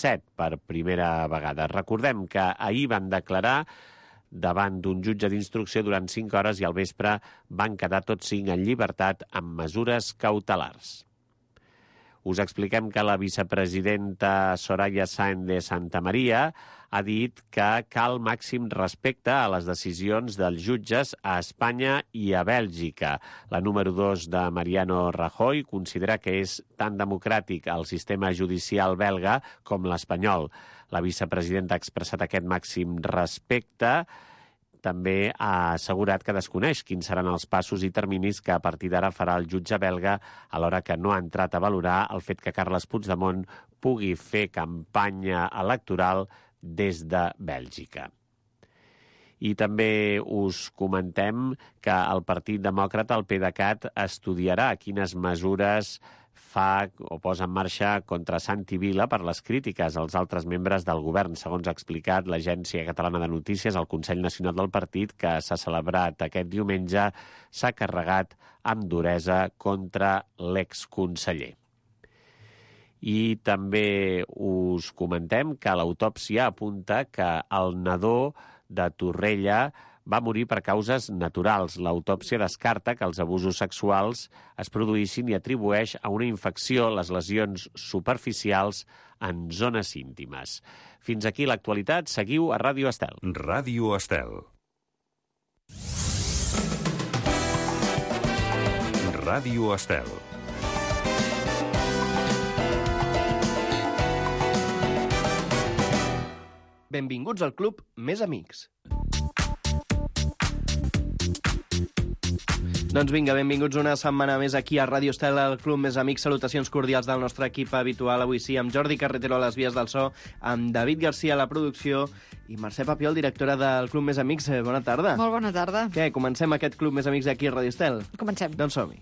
2017 per primera vegada. Recordem que ahir van declarar davant d'un jutge d'instrucció durant 5 hores i al vespre van quedar tots 5 en llibertat amb mesures cautelars. Us expliquem que la vicepresidenta Soraya Sáenz de Santamaría ha dit que cal màxim respecte a les decisions dels jutges a Espanya i a Bèlgica. La número 2 de Mariano Rajoy considera que és tan democràtic el sistema judicial belga com l'espanyol. La vicepresidenta ha expressat aquest màxim respecte. També ha assegurat que desconeix quins seran els passos i terminis que a partir d'ara farà el jutge belga, alhora que no ha entrat a valorar el fet que Carles Puigdemont pugui fer campanya electoral des de Bèlgica. I també us comentem que el Partit Demòcrata, el PDeCAT, estudiarà quines mesures fa o posa en marxa contra Santi Vila per les crítiques als altres membres del govern. Segons ha explicat l'Agència Catalana de Notícies, el Consell Nacional del Partit, que s'ha celebrat aquest diumenge, s'ha carregat amb duresa contra l'exconseller. I també us comentem que l'autòpsia apunta que el nadó de Torrella va morir per causes naturals. L'autòpsia descarta que els abusos sexuals es produïssin i atribueix a una infecció les lesions superficials en zones íntimes. Fins aquí l'actualitat. Seguiu a Ràdio Estel. Ràdio Estel. Ràdio Estel. Benvinguts al Club Més Amics. Doncs vinga, benvinguts una setmana més aquí a Ràdio Estel, al Club Més Amics. Salutacions cordials del nostre equip habitual. Avui sí, amb Jordi Carretero a les vies del so, amb David Garcia a la producció i Mercè Papiol, directora del Club Més Amics. Bona tarda. Molt bona tarda. Què, comencem aquest Club Més Amics aquí a Ràdio Estel? Comencem. Doncs som-hi.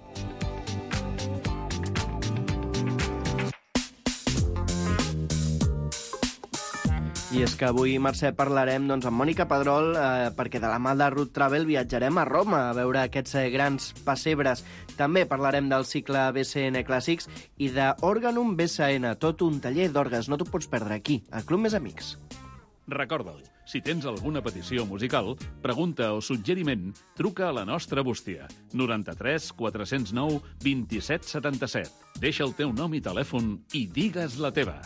I és que avui, Mercè, parlarem amb Mònica Pedrol perquè de la mà de Root Travel viatjarem a Roma a veure aquests grans pessebres. També parlarem del cicle BCN Clàssics i d'Organum BCN, tot un taller d'orgues. No t'ho pots perdre aquí, al Club Més Amics. Recorda-ho, si tens alguna petició musical, pregunta o suggeriment, truca a la nostra bústia. 93 409 27 77. Deixa el teu nom i telèfon i digues la teva.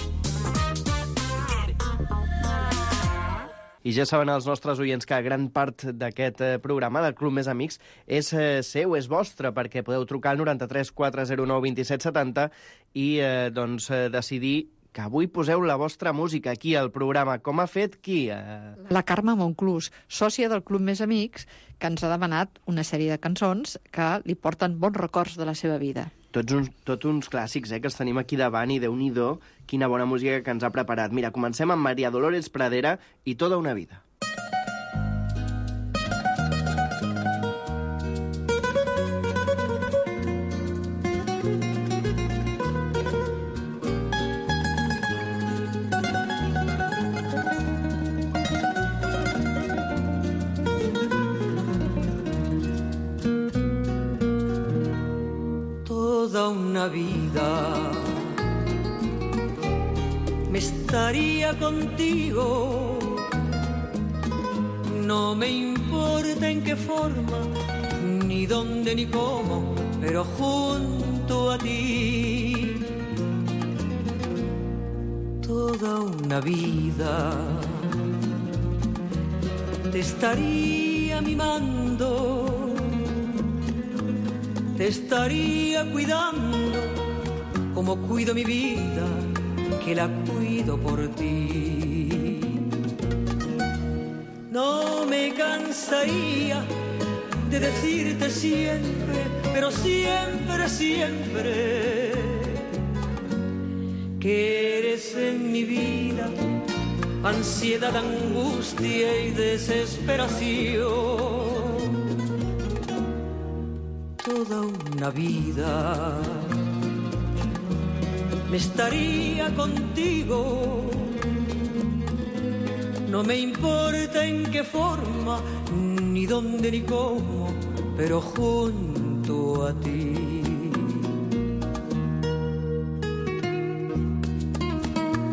I ja saben els nostres oients que gran part d'aquest programa del Club Més Amics és seu, és vostre, perquè podeu trucar al 93 409 27 70 i decidir que avui poseu la vostra música aquí al programa. Com ha fet qui? La Carme Monclús, sòcia del Club Més Amics, que ens ha demanat una sèrie de cançons que li porten bons records de la seva vida. Tots uns clàssics, que els tenim aquí davant, i Déu-n'hi-do, quina bona música que ens ha preparat. Mira, comencem amb Maria Dolores Pradera i Toda una vida. Una vida me estaría contigo, no me importa en qué forma, ni dónde ni cómo, pero junto a ti. Toda una vida te estaría mimando, te estaría cuidando como cuido mi vida, que la cuido por ti. No me cansaría de decirte siempre, pero siempre, siempre, que eres en mi vida ansiedad, angustia y desesperación. Toda una vida me estaría contigo, no me importa en qué forma, ni dónde ni cómo, pero junto a ti.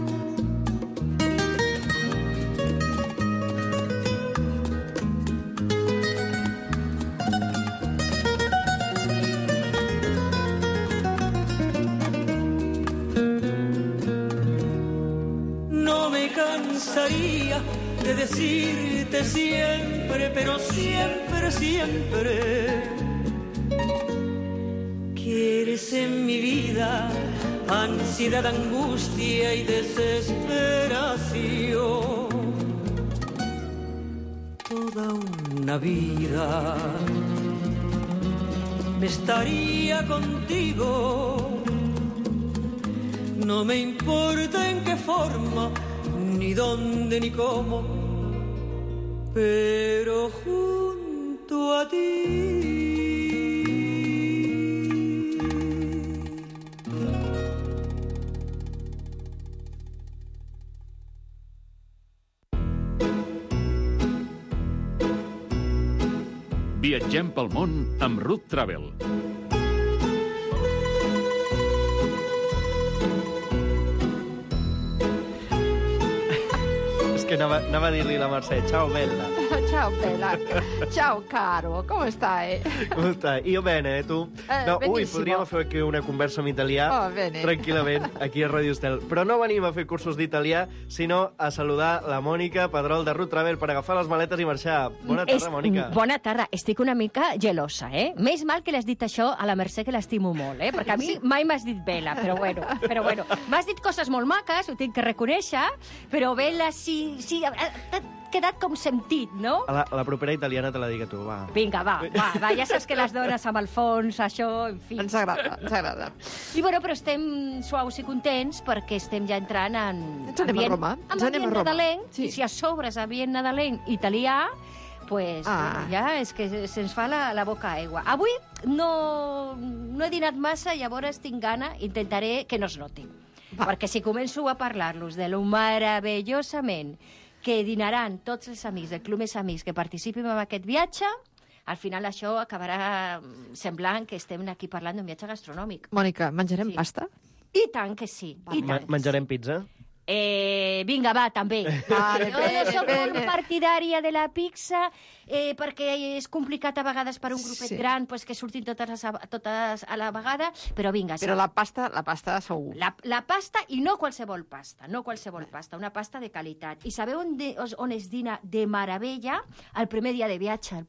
cansaría de decirte siempre, pero siempre, siempre, que eres en mi vida ansiedad, angustia y desesperación. Toda una vida me estaría contigo, no me importa en qué forma, ni dónde, ni cómo, pero junto a ti. Viatgem pel món amb Ruth Travel. És que anava a dir-li a la Mercè, ciao bella. Ciao bella, ciao caro, come stai? Com està? Io bene, tu? No, podríem fer aquí una conversa en italià, tranquil·lament, aquí a Radio Estel. Però no venim a fer cursos d'italià, sinó a saludar la Mònica Pedrol de Ruth Travel per agafar les maletes i marxar. Bona tarda, Mònica. Bona tarda. Estic una mica gelosa, eh? Més mal que l'has dit això a la Mercè, que l'estimo molt, eh? Perquè a mi mai m'has dit Bella, però bueno. M'has dit coses molt maques, ho tinc que reconèixer, però Bella sí, t'ha quedat com sentit, no? A la propera italiana te la dic a tu, va. Vinga, va, ja saps que les dones amb el fons, això, en fi. Ens agrada. I bueno, però estem suaus i contents perquè estem ja entrant en... Ens anem a Roma. Nadalenc, sí. I si a sobre és ambient nadalenc italià, pues ja és que se'ns fa la boca aigua. Avui no he dinat massa, llavors tinc gana, intentaré que no es noti. Perquè si començo a parlar-los de lo meravellosament que dinaran tots els amics del Club Més Amics que participin en aquest viatge, al final això acabarà semblant que estem aquí parlant d'un viatge gastronòmic. Mònica, menjarem pasta? I tant que sí. Menjarem pizza? Vinga, va, també. Jo no soc molt partidària de la pizza perquè és complicat a vegades per un grupet gran que surtin totes a la vegada, però vinga. Però la pasta segur. La pasta, i no qualsevol pasta, una pasta de qualitat. I sabeu on es dina de meravella? El primer dia de viatge.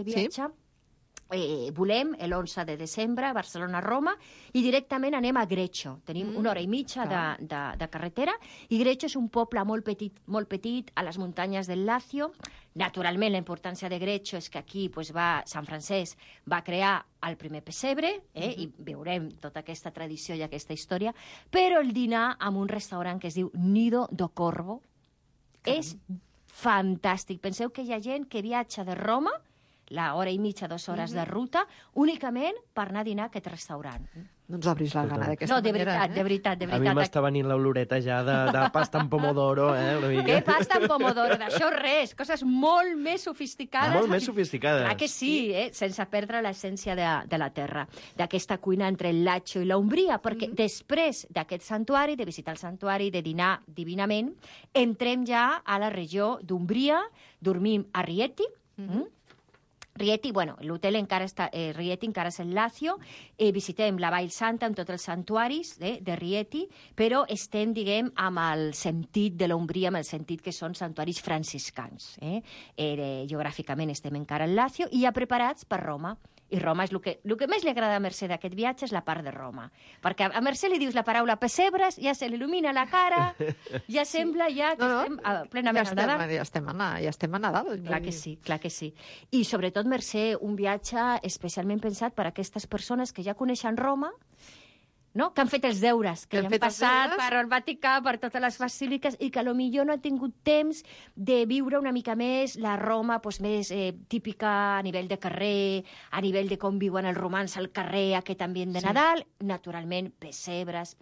Volem l'11 de desembre a Barcelona-Roma i directament anem a Greccio. Tenim una hora i mitja de carretera i Greccio és un poble molt petit a les muntanyes del Lazio. Naturalment, la importància de Greccio és que aquí Sant Francesc va crear el primer pessebre i veurem tota aquesta tradició i aquesta història, però el dinar en un restaurant que es diu Nido do Corvo és fantàstic. Penseu que hi ha gent que viatja de Roma l'hora i mitja, 2 hores de ruta, únicament per anar a dinar a aquest restaurant. No ens obris la gana d'aquesta manera. No, de veritat. A mi m'està venint l'oloreta ja de pasta amb pomodoro, Què pasta amb pomodoro? D'això res, coses molt més sofisticades. Molt més sofisticades. Clar que sí, sense perdre l'essència de la terra, d'aquesta cuina entre el Lazio i la Umbria, perquè després d'aquest santuari, de visitar el santuari, de dinar divinament, entrem ja a la regió d'Umbria, dormim a Rieti, Rieti, l'hotel encara està... Rieti encara és el Lazio. Visitem la Vall Santa amb tots els santuaris de Rieti, però estem, amb el sentit de l'Umbria, amb el sentit que són santuaris franciscans. Geogràficament estem encara al Lazio i ja preparats per Roma. I Roma és el que més li agrada a Mercè d'aquest viatge és la part de Roma. Perquè a Mercè li dius la paraula pessebres, ja se l'il·lumina la cara, ja sembla que estem plenament al Nadal. Ja estem a Nadal. Clar que sí. I sobretot, Mercè, un viatge especialment pensat per a aquestes persones que ja coneixen Roma, no? Que han fet els deures, que han passat per el Vaticà, per totes les basíliques, i que potser no han tingut temps de viure una mica més la Roma més típica a nivell de carrer, a nivell de com viuen els romans al carrer, aquest ambient de Nadal. Naturalment, pessebres,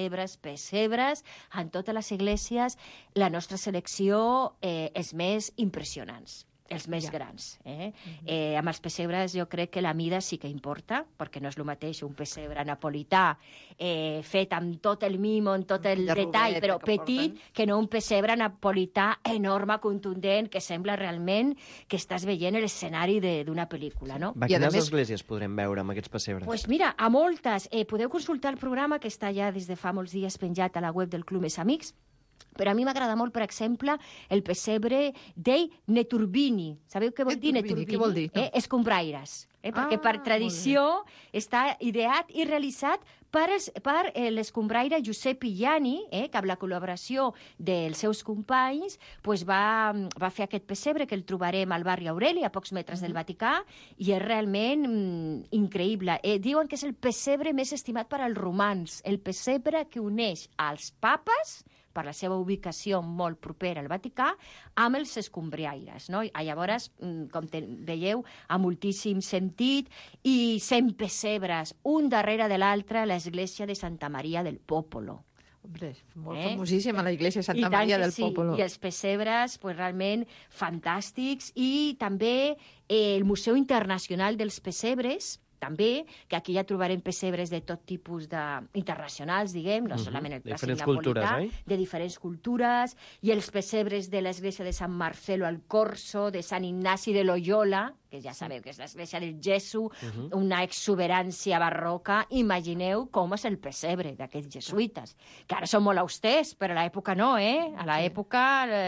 en totes les esglésies la nostra selecció és més impressionants. Els més grans. Amb els pessebres jo crec que la mida sí que importa, perquè no és el mateix un pessebre napolità fet amb tot el mimo, amb tot el detall, però petit, que no un pessebre napolità enorme, contundent, que sembla realment que estàs veient l'escenari d'una pel·lícula, no? A quines esglésies podrem veure amb aquests pessebres? Doncs mira, a moltes. Podeu consultar el programa que està ja des de fa molts dies penjat a la web del Club Més Amics. Però a mi m'agrada molt, per exemple, el pessebre dei Neturbini. Sabeu què vol dir Neturbini? Què vol dir? No. Escombraires. Perquè per tradició està ideat i realitzat per l'escombraire Giuseppe Ianni, que amb la col·laboració dels seus companys va fer aquest pessebre que el trobarem al barri Aureli, a pocs metres del Vaticà, i és realment increïble. Diuen que és el pessebre més estimat per als romans, el pessebre que uneix als papes per la seva ubicació molt propera al Vaticà, amb els escombriaires. No? Llavors, com veieu, ha moltíssim sentit, i 100 pessebres, un darrere de l'altre, a l'església de Santa Maria del Popolo. Hombre, molt famosíssima la iglesia de Santa Maria del Popolo. I els pessebres, realment fantàstics, i també el Museu Internacional dels Pessebres, també, que aquí ja trobarem pessebres de tot tipus internacionals, diguem, no solament el clàssic napolità, de diferents cultures, i els pessebres de l'església de Sant Marcelo al Corso, de Sant Ignasi de Loyola, que ja sabeu que és l'església del Gesù, una exuberància barroca. Imagineu com és el pessebre d'aquests jesuïtes, que ara són molt austers, però a l'època no, A l'època,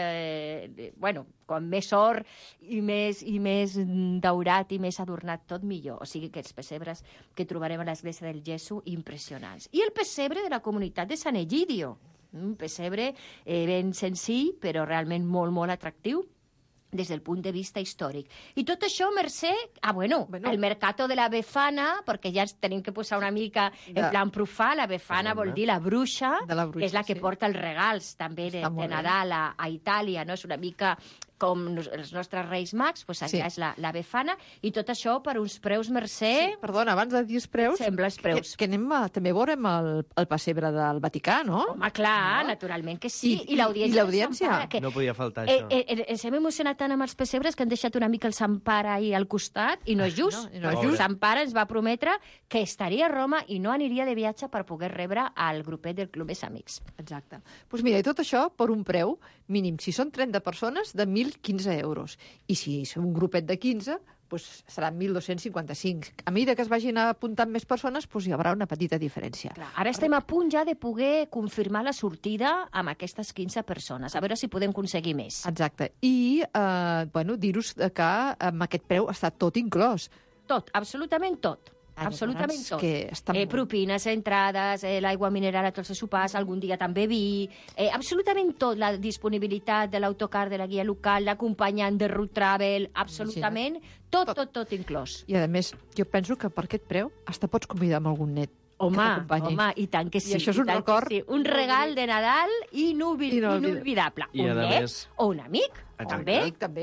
quan més or i més daurat i més adornat, tot millor. O sigui que els pessebres que trobarem a l'església del Gesù, impressionants. I el pessebre de la comunitat de Sant Egidio, un pessebre ben senzill, però realment molt, molt atractiu des del punt de vista històric. I tot això mercè el mercato de la Befana, perquè ja ens tenim que posar una mica en plan profà. La Befana vol dir la bruixa, que és la que porta els regals també de Nadal a Itàlia, no? És una mica com els nostres Reis Mags, allà és la Befana, i tot això per uns preus mercè... Perdona, abans de dir els preus... Sembla els preus. Que també veurem el pessebre del Vaticà, no? Home, clar, naturalment que sí. I l'audiència. No podia faltar això. Ens hem emocionat tant amb els pessebres que han deixat una mica el Sant Pare ahí al costat, i no és just. Sant Pare ens va prometre que estaria a Roma i no aniria de viatge per poder rebre al grupet del Club Més Amics. Exacte. Doncs mira, i tot això per un preu mínim, si són 30 persones, de 1.015 euros. I si són un grupet de 15, seran 1.255. A mesura que es vagin apuntant més persones, hi haurà una petita diferència. Clar, ara estem a punt ja de poder confirmar la sortida amb aquestes 15 persones, a veure si podem aconseguir més. Exacte. I, dir-vos que amb aquest preu està tot inclòs. Tot, absolutament tot. Absolutament tot. Propines, entrades, l'aigua mineral a tots els sopars, algun dia també vi, absolutament tot, la disponibilitat de l'autocar de la guia local, l'acompanyant de Root Travel, absolutament tot inclòs. I a més, jo penso que per aquest preu hasta pots convidar amb algun net. Home, i tant que sí. I això és un record. Sí. Un regal de Nadal inolvidable. Un net o un amic, també.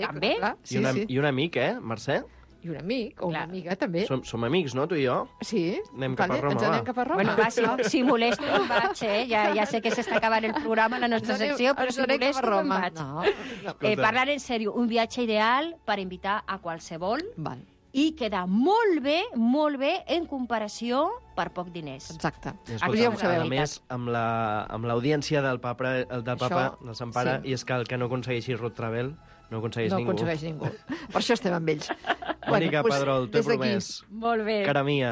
I un amic, Mercè? I un amic, o una amiga, també. Som amics, no, tu i jo? Sí. Anem cap a Roma, ens anem cap a Roma. Bueno, va, si molesto, em vaig, ja sé que s'està acabant el programa, la nostra secció, però si molesto, em vaig. Parlant en sèrio, un viatge ideal per invitar a qualsevol i queda molt bé en comparació per poc diners. Exacte. A més, amb l'audiència del papa, del Sant Pare, i és que el que no aconsegueixi Root Travel no aconsegueix ningú. Per això estem amb ells. Mònica Pedrol, t'he promès. Molt bé. Cara mia.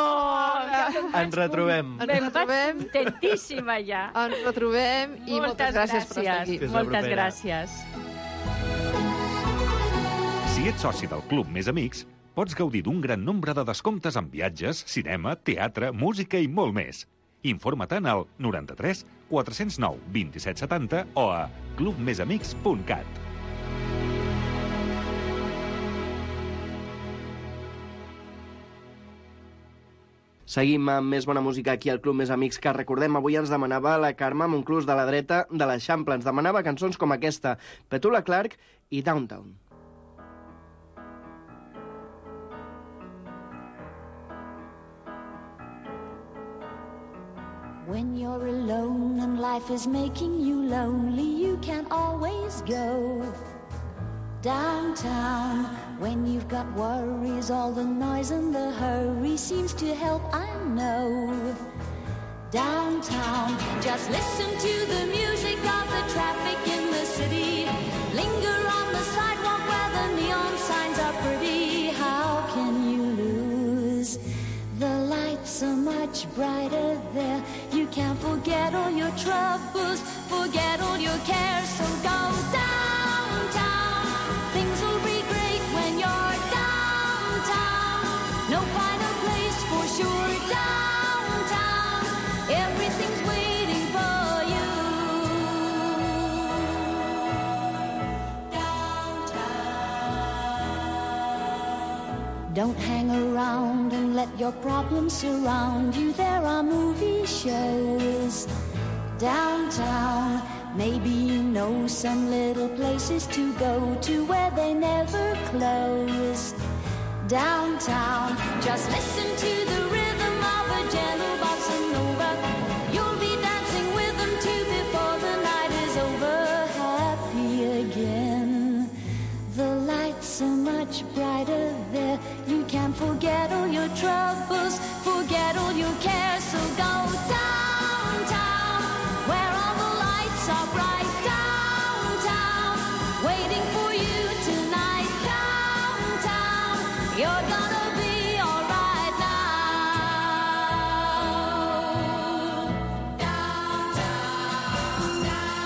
Ens retrobem. Me'n vaig contentíssima ja. Ens retrobem i moltes gràcies per estar aquí. Moltes gràcies. Si ets soci del Club Més Amics, pots gaudir d'un gran nombre de descomptes en viatges, cinema, teatre, música i molt més. Informa-te'n al 93 409 2770 o a clubmesamics.cat. Seguim amb més bona música aquí al Club Més Amics, que recordem, avui ens demanava la Carme Monclús de la dreta de l'Eixample. Ens demanava cançons com aquesta, Petula Clark i Downtown. When you're alone and life is making you lonely, you can always go downtown. When you've got worries, all the noise and the hurry seems to help, I know. Downtown, just listen to the music of the traffic in the city. Linger on the sidewalk where the neon signs are pretty. How can you lose? The lights are much brighter there. You can forget all your troubles, forget all your Don't hang around and let your problems surround you. There are movie shows downtown. Maybe you know some little places to go to where they never close. Downtown, just listen to the rhythm of a gentle bossa nova. You'll be dancing with them too before the night is over. Happy again. The lights so much brighter there. You can forget all your troubles, forget all your cares. So go downtown, where all the lights are bright. Downtown, waiting for you tonight. Downtown, you're gonna be alright now. Downtown,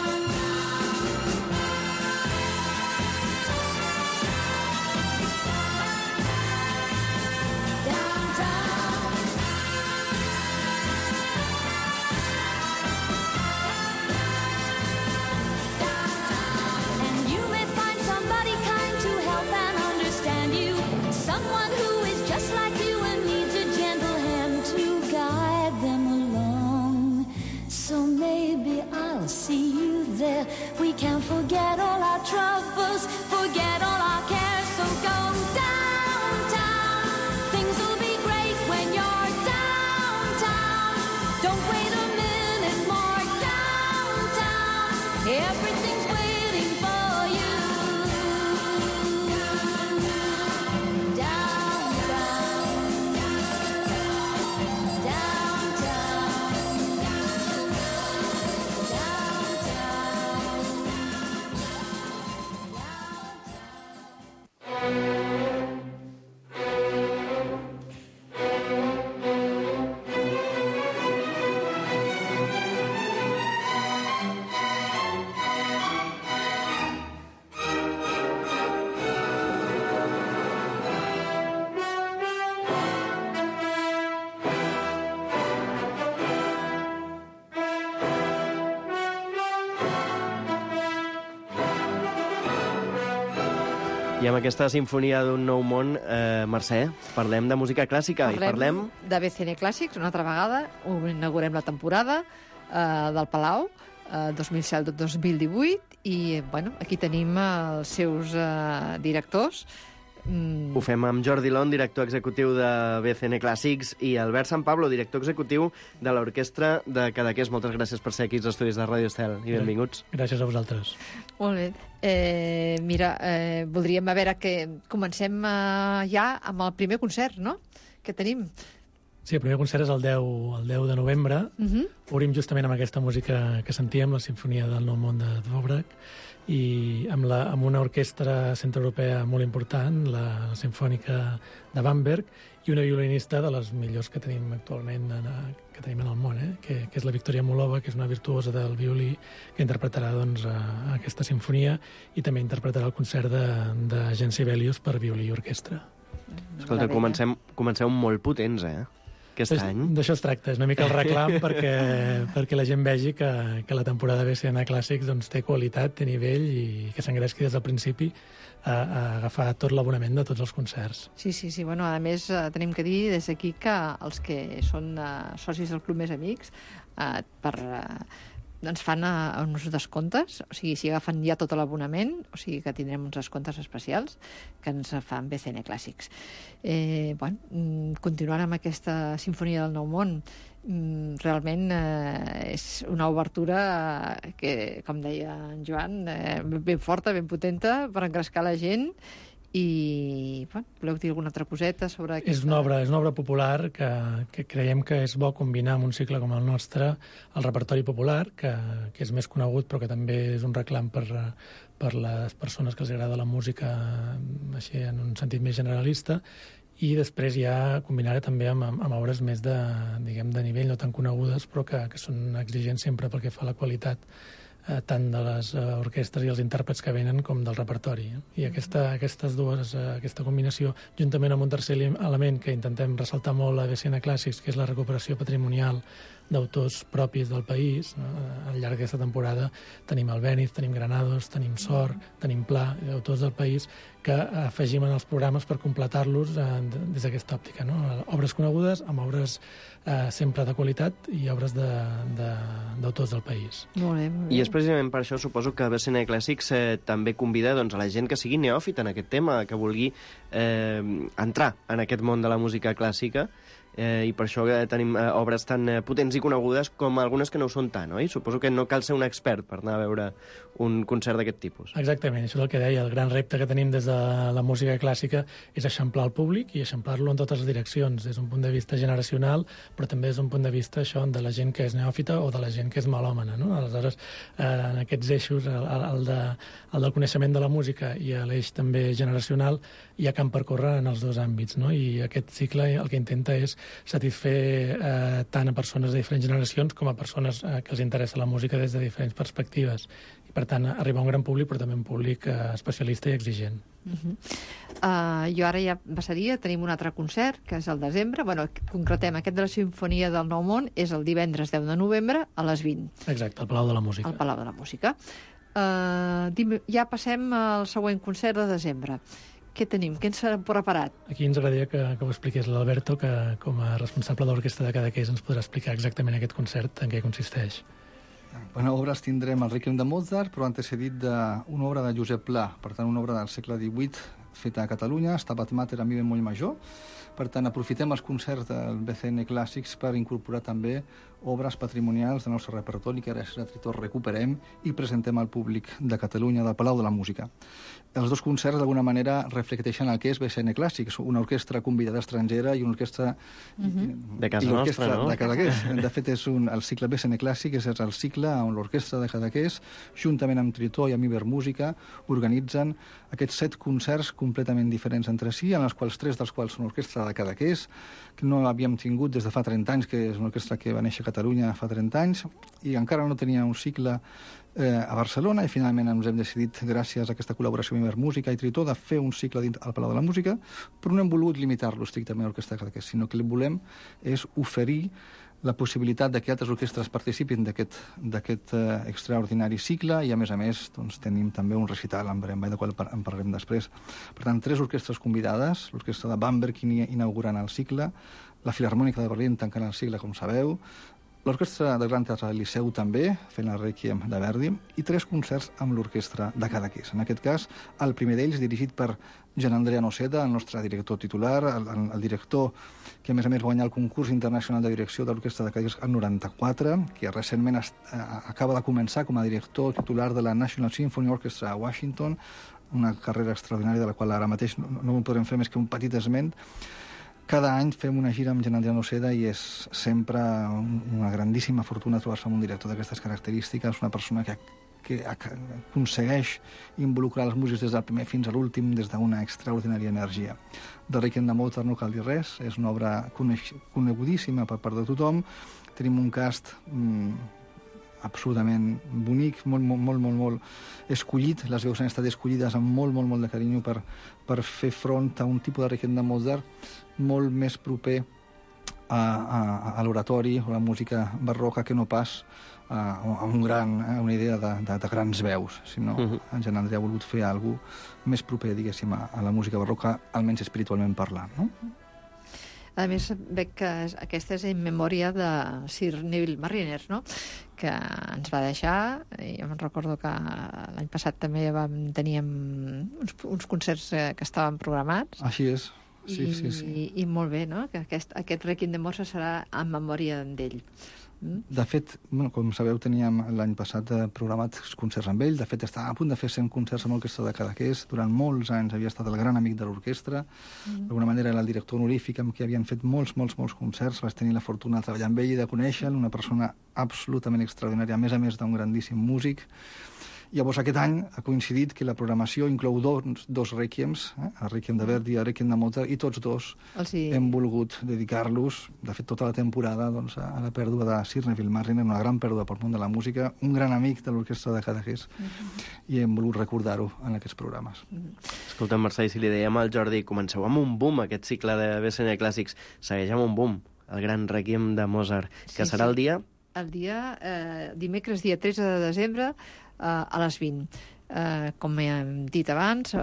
and you may find somebody kind to help and understand you. Someone who is just like you and needs a gentle hand to guide them along. So maybe I'll see you there. We can forget all our troubles, forget all our cares. So go downtown. Things will be great when you're downtown. Don't wait a minute more. Downtown, everything's waiting for you. Downtown, I amb aquesta sinfonia d'un nou món, Mercè, parlem de música clàssica i parlem... de BCN Clàssics, una altra vegada. Inaugurem la temporada del Palau, 2017-2018, i bueno, aquí tenim els seus directors. Ho fem amb Jordi Lon, director executiu de BCN Clàssics, i Albert San Pablo, director executiu de l'Orquestra de Cadaqués. Moltes gràcies per ser aquí als estudis de Ràdio Estel, i benvinguts. Gràcies a vosaltres. Molt bé. Mira, voldríem a veure que comencem ja amb el primer concert, no?, que tenim. Sí, el primer concert és el 10 de novembre. Obrim justament amb aquesta música que sentíem, la Sinfonia del Nou Món de Dvořák, i amb una orquestra centroeuropea molt important, la Simfònica de Bamberg, i una violinista de les millors que tenim actualment que tenim en el món, que és la Victoria Mulova, que és una virtuosa del violí, que interpretarà doncs, aquesta sinfonia i també interpretarà el concert de Jean Sibelius per violí i orquestra. Escolta, comenceu molt potents, aquest any. D'això es tracta, és una mica el reclam perquè la gent vegi que la temporada BCN Clàssics doncs, té qualitat, té nivell i que s'engresqui des del principi a agafar tot l'abonament de tots els concerts. Sí. Bueno, a més, tenim que dir des d'aquí que els que són socis del Club Més Amics ens fan uns descomptes, o sigui, si agafen ja tot l'abonament, o sigui que tindrem uns descomptes especials que ens fan BCN Clàssics. Continuant amb aquesta Sinfonia del Nou Món, realment és una obertura que, com deia en Joan, ben forta, ben potenta, per engrescar la gent. I voleu dir alguna altra coseta sobre aquesta... És una obra popular que creiem que és bo combinar amb un cicle com el nostre el repertori popular, que és més conegut però que també és un reclam per les persones que els agrada la música així en un sentit més generalista, i després ja combinar-ho també amb obres més de nivell, no tan conegudes, però que són exigents sempre pel que fa a la qualitat tant de les orquestres i els intèrprets que venen com del repertori. I aquesta combinació, juntament amb un tercer element que intentem ressaltar molt a BCN Clàssics, que és la recuperació patrimonial d'autors propis del país. Al llarg d'aquesta temporada tenim Albéniz, tenim Granados, tenim Sor, tenim Pla, autors del país, que afegim en els programes per completar-los des d'aquesta òptica. Obres conegudes amb obres sempre de qualitat i obres d'autors del país. Molt bé, molt bé. I és precisament per això, suposo, que BCN Clàssics també convida a la gent que sigui neòfita en aquest tema, que vulgui entrar en aquest món de la música clàssica, i per això tenim obres tan potents i conegudes com algunes que no ho són tant, oi? Suposo que no cal ser un expert per anar a veure un concert d'aquest tipus. Exactament, això és el que deia. El gran repte que tenim des de la música clàssica és eixamplar el públic i eixamplar-lo en totes les direccions, des d'un punt de vista generacional, però també des d'un punt de vista això de la gent que és neòfita o de la gent que és melòmana. Aleshores, en aquests eixos, el del coneixement de la música i l'eix també generacional, hi ha camp per córrer en els dos àmbits, i aquest cicle el que intenta és satisfer tant a persones de diferents generacions com a persones que els interessa la música des de diferents perspectives. I, per tant, arribar a un gran públic, però també un públic especialista i exigent. Jo ara ja passaria, tenim un altre concert, que és el desembre. Concretem, aquest de la Simfonia del Nou Món és el divendres 10 de novembre a les 20. Exacte, al Palau de la Música. Al Palau de la Música. Ja passem al següent concert de desembre. Què tenim? Què ens ha preparat? Aquí ens agradaria que ho expliqués l'Alberto, que com a responsable de l'orquestra de Cadaqués ens podrà explicar exactament aquest concert, en què consisteix. Obres tindrem el Requiem de Mozart, però antecedit d'una obra de Josep Pla, per tant una obra del segle XVIII feta a Catalunya, Stabat Mater a mi bemoll major. Per tant, aprofitem els concerts del BCN Clàssics per incorporar també obres patrimonials del nostre repertori que ara tot recuperem i presentem al públic de Catalunya, del Palau de la Música. Els dos concerts, d'alguna manera, reflecteixen el que és BCN Clàssics, una orquestra convidada estrangera i una orquestra... De casa nostra, no? De Cadaqués. De fet, el cicle BCN Clàssics és el cicle on l'orquestra de Cadaqués, juntament amb Tritó i amb Ibermúsica, organitzen aquests 7 concerts completament diferents entre si, en els quals 3 dels quals són orquestra de Cadaqués, que no havíem tingut des de fa 30 anys, que és una orquestra que va néixer a Catalunya fa 30 anys, i encara no tenia un cicle a Barcelona, i finalment ens hem decidit, gràcies a aquesta col·laboració amb Ibermúsica i Tritó, de fer un cicle al Palau de la Música, però no hem volgut limitar-lo estrictament a l'orquestra de Cadaqués, sinó que el que volem és oferir la possibilitat de que altres orquestres participin d'aquest extraordinari cicle, i a més tenim també un recital en Brembai, del qual en parlarem després. Per tant, 3 orquestres convidades, l'orquestra de Bamberg inaugurant el cicle, la Filarmònica de Berlín tancant el cicle, com sabeu, l'orquestra del Gran Teatre del Liceu també, fent el Requiem de Verdi, i 3 concerts amb l'orquestra de Cadaqués. En aquest cas, el primer d'ells dirigit per Gian Andrea Noceda, el nostre director titular, el director que a més va guanyar el concurs internacional de direcció de l'orquestra de Cadaqués el 94, que recentment acaba de començar com a director titular de la National Symphony Orchestra a Washington, una carrera extraordinària de la qual ara mateix no podrem fer més que un petit esment. Cada any fem una gira amb Gian Andrea Noceda i és sempre una grandíssima fortuna trobar-se amb un director d'aquestes característiques, una persona que aconsegueix involucrar els músics des del primer fins a l'últim des d'una extraordinària energia. De Requiem de Mozart no cal dir res, és una obra conegudíssima per part de tothom. Tenim un cast absolutament bonic, molt escollit. Les veus han estat escollides amb molt de carinyo per fer front a un tipus de Requiem de Mozart molt més proper a l'oratori o a la música barroca que no pas a una idea de grans veus, sinó en Gian Andrea ha volgut fer alguna cosa més proper, diguéssim, a la música barroca, almenys espiritualment parlant, no? A més, veig que aquesta és en memòria de Sir Neville Marriner, no?, que ens va deixar, i jo me'n recordo que l'any passat també teníem uns concerts que estaven programats. Així és. Sí. I molt bé, no?, que aquest Requiem de Mozart serà en memòria d'ell. De fet, com sabeu, teníem l'any passat programats concerts amb ell. De fet, estava a punt de fer 100 concerts amb l'orquestra de Cadaqués. Durant molts anys havia estat el gran amic de l'orquestra. D'alguna manera era el director honorífic amb qui havien fet molts concerts. Vaig tenir la fortuna de treballar amb ell i de conèixer-lo, una persona absolutament extraordinària, a més d'un grandíssim músic. Llavors, aquest any ha coincidit que la programació inclou dos rèquiems, el rèquiem de Verdi i el rèquiem de Mozart, i tots dos hem volgut dedicar-los, de fet, tota la temporada, doncs, a la pèrdua de Sir Neville Marriner, una gran pèrdua pel món de la música, un gran amic de l'orquestra de Cadaqués, i hem volgut recordar-ho en aquests programes. Escolta, Mercè, si li dèiem al Jordi, comenceu amb un boom, aquest cicle de BCN Clàssics, segueix amb un boom, el gran requiem de Mozart, que serà el dia... El dia, dimecres, dia 13 de desembre, a les 20. Com hem dit abans,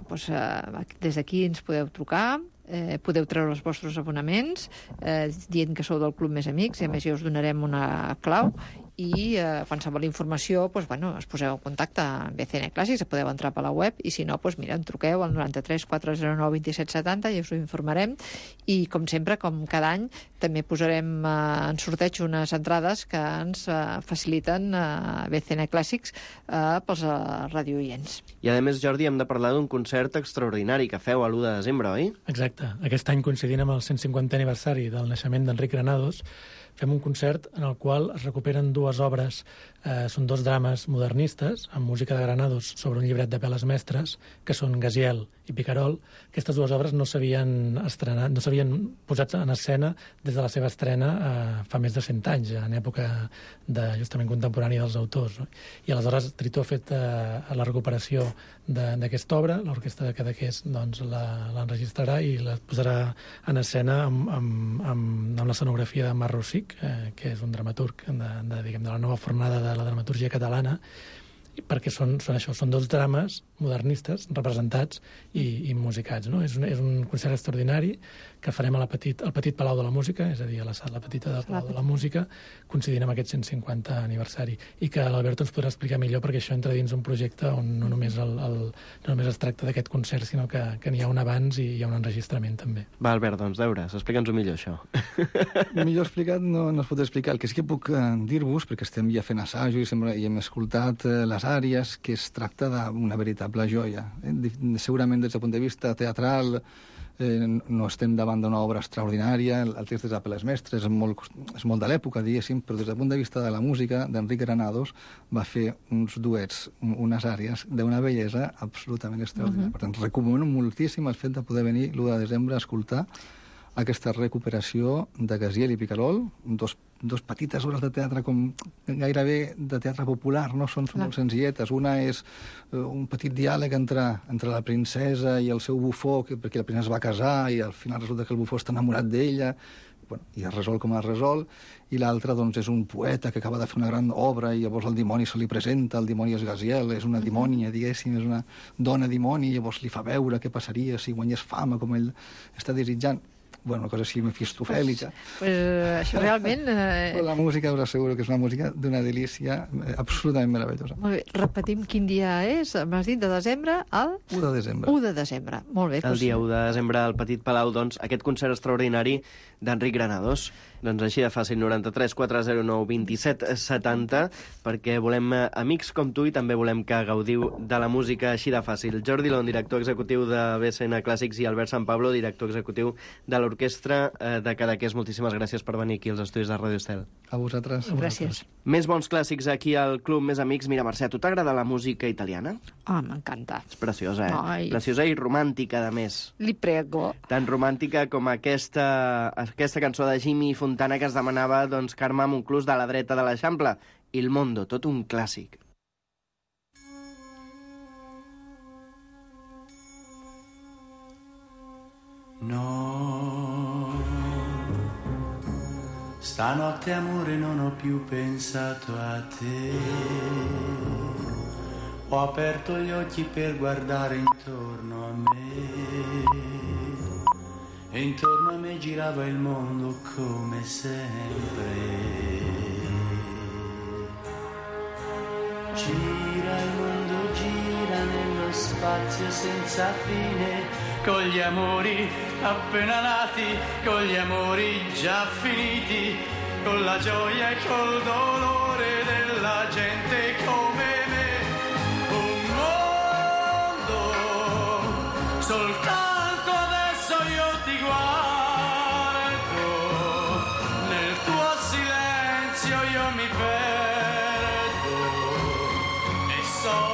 des d'aquí ens podeu trucar, podeu treure els vostres abonaments, dient que sou del Club Més Amics, i a més ja us donarem una clau, i qualsevol informació, es poseu en contacte amb BCN Clàssics, podeu entrar per la web, i si no, mira, en truqueu al 93 409 27 70 i us ho informarem, i com sempre, com cada any, també posarem en sorteig unes entrades que ens faciliten BCN Clàssics pels radioients. I a més, Jordi, hem de parlar d'un concert extraordinari que feu l'1 de desembre, oi? Exacte. Aquest any, coincidint amb el 150è aniversari del naixement d'Enric Granados, fem un concert en el qual es recuperen dues obres, són dos drames modernistes, amb música de Granados sobre un llibret de peles mestres, que són Gaziel i Picarol. Aquestes dues obres no s'havien estrenat, no s'havien posat en escena des de la seva estrena fa més de 100 anys, en època justament contemporània dels autors. No? I aleshores Tritó ha fet la recuperació d'aquesta obra, l'orquestra de Cadaqués l'enregistrarà i la posarà en escena amb l'escenografia de Marc Rosic, que és un dramaturg de la nova fornada de la dramatúrgia catalana, perquè són dos drames modernistes representats i musicats. No? És un concert extraordinari que farem al Petit Palau de la Música, és a dir, a la sala petita del Palau de la Música, coincidint amb aquest 150 aniversari. I que l'Alberto ens podrà explicar millor, perquè això entra dins un projecte on no només es tracta d'aquest concert, sinó que n'hi ha un abans i hi ha un enregistrament també. Va, Albert, doncs deures, explica'ns-ho millor, això. Millor explicat no es pot explicar. El que sí que puc dir-vos, perquè estem ja fent assajo i hem escoltat les àries, que es tracta d'una veritable joia. Segurament des del punt de vista teatral no estem davant d'una obra extraordinària, el text de peles mestres és molt de l'època, diguéssim, però des del punt de vista de la música, d'Enric Granados va fer uns duets, unes àries d'una bellesa absolutament extraordinària. Per tant, recomano moltíssim el fet de poder venir l'1 de desembre a escoltar aquesta recuperació de Gaziel i Picarol, dos petites obres de teatre com gairebé de teatre popular, no? Són molt senzilletes. Una és un petit diàleg entre la princesa i el seu bufó, perquè la princesa es va casar i al final resulta que el bufó està enamorat d'ella, i es resol com es resol, i l'altra és un poeta que acaba de fer una gran obra i llavors el dimoni se li presenta, el dimoni és Gaziel, és una dimònia, diguéssim, és una dona dimoni, i llavors li fa veure què passaria si guanyés fama com ell està desitjant. Una cosa així mefistofèlica. Això realment... Però la música us asseguro que és una música d'una delícia absolutament meravellosa. Molt bé, repetim quin dia és, m'has dit, de desembre, el... 1 de desembre. 1 de desembre, molt bé. El dia 1 de desembre al Petit Palau, aquest concert extraordinari d'Enric Granados. Doncs així de fàcil, 93 409 27 70, perquè volem amics com tu i també volem que gaudiu de la música així de fàcil. Jordi Lon, director executiu de BCN Clàssics, i Albert San Pablo, director executiu de l'Orquestra de Cadaqués. Moltíssimes gràcies per venir aquí als estudis de Radio Estel. A vosaltres. Gràcies. Més bons clàssics aquí al Club Més Amics. Mira, Mercè, a tu t'agrada la música italiana? M'encanta. És preciosa, Ai. Preciosa i romàntica, a més. Li prego. Tan romàntica com aquesta cançó de Jimmy Fontana que es demanava, Carme Monclús, de la dreta de l'Eixample. Il Mondo, tot un clàssic. No, stanotte amore non ho più pensato a te. Ho aperto gli occhi per guardare intorno a me. E intorno a me girava il mondo come sempre. Gira il mondo, gira nello spazio senza fine, con gli amori appena nati, con gli amori già finiti, con la gioia e col dolore della gente come me. Un mondo soltanto so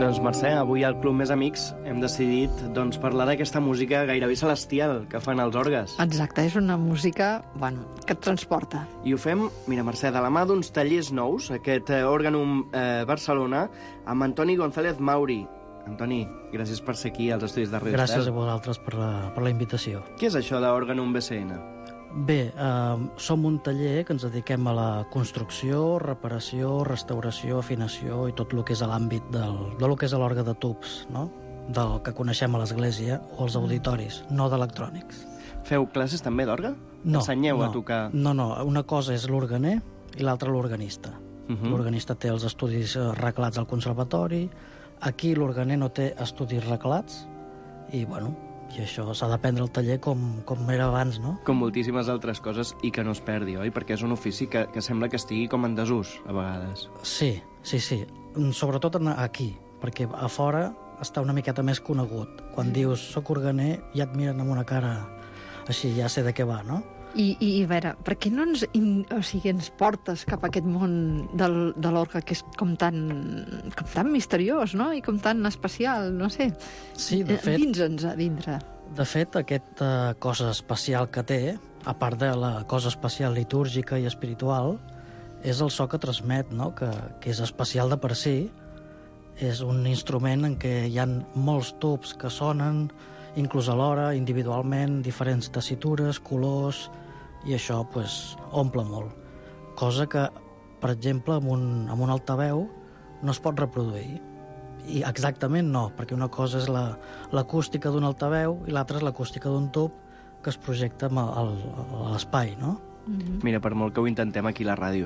Doncs Mercè, avui al Club Més Amics hem decidit parlar d'aquesta música gairebé celestial que fan els orgues. Exacte, és una música, que et transporta. I ho fem, mira Mercè, de la mà d'uns tallers nous, aquest Organum Barcelona, amb Antoni González Mauri. Antoni, gràcies per ser aquí als estudis de Radio Estel. Gràcies a vosaltres per la invitació. Què és això d'Organum BCN? Bé, som un taller que ens dediquem a la construcció, reparació, restauració, afinació i tot el que és a l'àmbit del que és l'orgue de tubs, no? Del que coneixem a l'església o als auditoris, no d'electrònics. Feu classes també d'orgue? No. Ensenyeu a tocar? No, una cosa és l'organer i l'altra l'organista. L'organista té els estudis reglats al conservatori, aquí l'organer no té estudis reglats i, i això s'ha d'aprendre al taller com era abans, no? Com moltíssimes altres coses i que no es perdi, oi? Perquè és un ofici que sembla que estigui com en desús, a vegades. Sí. Sobretot aquí, perquè a fora està una miqueta més conegut. Quan dius soc organer, ja et miren amb una cara així, ja sé de què va, no? I a veure, per què no ens portes cap a aquest món de l'orgue, que és com tan misteriós, no? I com tan especial, no sé. Sí, de fet... Dins-nos a dintre. De fet, aquesta cosa especial que té, a part de la cosa especial litúrgica i espiritual, és el so que transmet, no? Que és especial de per si. És un instrument en què hi ha molts tubs que sonen, inclús alhora, individualment, diferents tessitures, colors, i això omple molt. Cosa que, per exemple, amb un altaveu no es pot reproduir. I exactament no, perquè una cosa és l'acústica d'un altaveu i l'altra és l'acústica d'un tub que es projecta a l'espai, no? Mira, per molt que ho intentem aquí a la ràdio,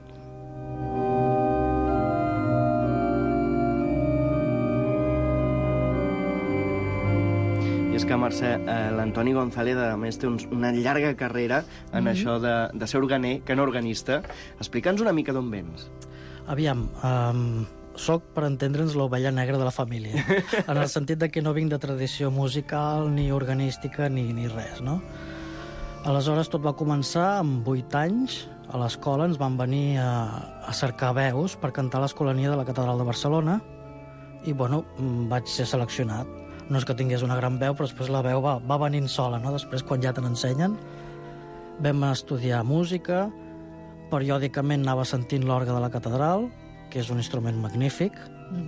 I és que, Mercè, l'Antoni González, a més, té una llarga carrera en això de ser organer, que no organista. Explica'ns una mica d'on vens. Aviam, soc, per entendre'ns, l'ovella negra de la família, en el sentit de que no vinc de tradició musical, ni organística, ni res, no? Aleshores, tot va començar amb 8 anys. A l'escola ens van venir a cercar veus per cantar a l'Escolania de la Catedral de Barcelona i, vaig ser seleccionat. No és que tingués una gran veu, però després la veu va venint sola, no? Després, quan ja te n'ensenyen, vam estudiar música, periòdicament anava sentint l'orgue de la catedral, que és un instrument magnífic,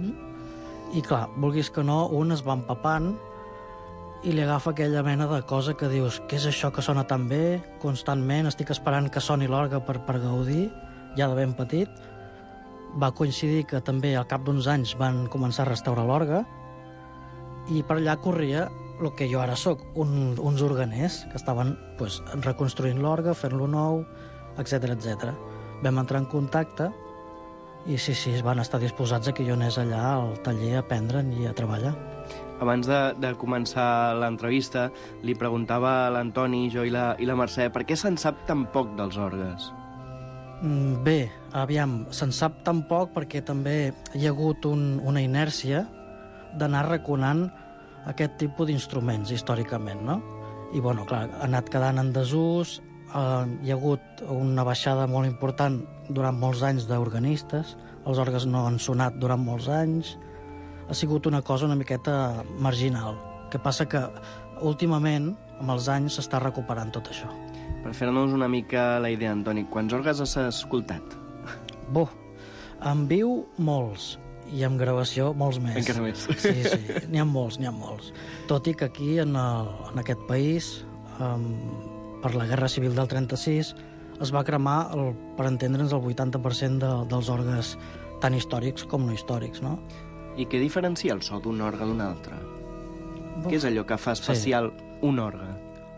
i clar, vulguis que no, un es va empapant i li agafa aquella mena de cosa que dius, què és això que sona tan bé, constantment, estic esperant que soni l'orgue per gaudir, ja de ben petit. Va coincidir que també al cap d'uns anys van començar a restaurar l'orgue, i per allà corria el que jo ara soc, uns organers que estaven reconstruint l'orgue, fent-lo nou, etc. Vam entrar en contacte i sí, es van estar disposats a que jo anés allà al taller a aprendre'n i a treballar. Abans de començar l'entrevista, li preguntava a l'Antoni, jo i la Mercè, per què se'n sap tan poc dels orgues? Bé, aviam, se'n sap tan poc perquè també hi ha hagut una inèrcia d'anar arraconant aquest tipus d'instruments històricament, no? I, clar, ha anat quedant en desús, hi ha hagut una baixada molt important durant molts anys d'organistes, els orgues no han sonat durant molts anys, ha sigut una cosa una miqueta marginal. El que passa que, últimament, amb els anys, s'està recuperant tot això. Per fer-nos una mica la idea, Antoni, quants orgues has escoltat? En viu, molts, i amb gravació molts més. Encara més. Sí, n'hi ha molts. Tot i que aquí, en aquest país, per la Guerra Civil del 36, es va cremar, per entendre'ns, el 80% dels orgues tan històrics com no històrics, no? I què diferencia el so d'un orgue d'un altre? Què és allò que fa especial un orgue?